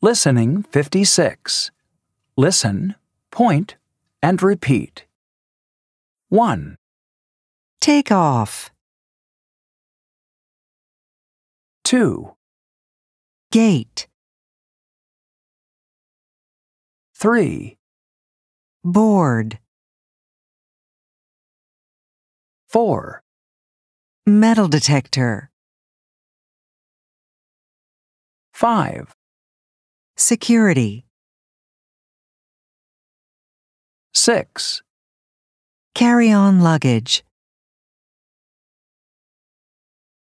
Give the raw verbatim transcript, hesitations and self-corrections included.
Listening fifty-six. Listen, point, and repeat. one. Take off. two. Gate. three. Board. four. Metal detector. five. Security. six. Carry-on luggage.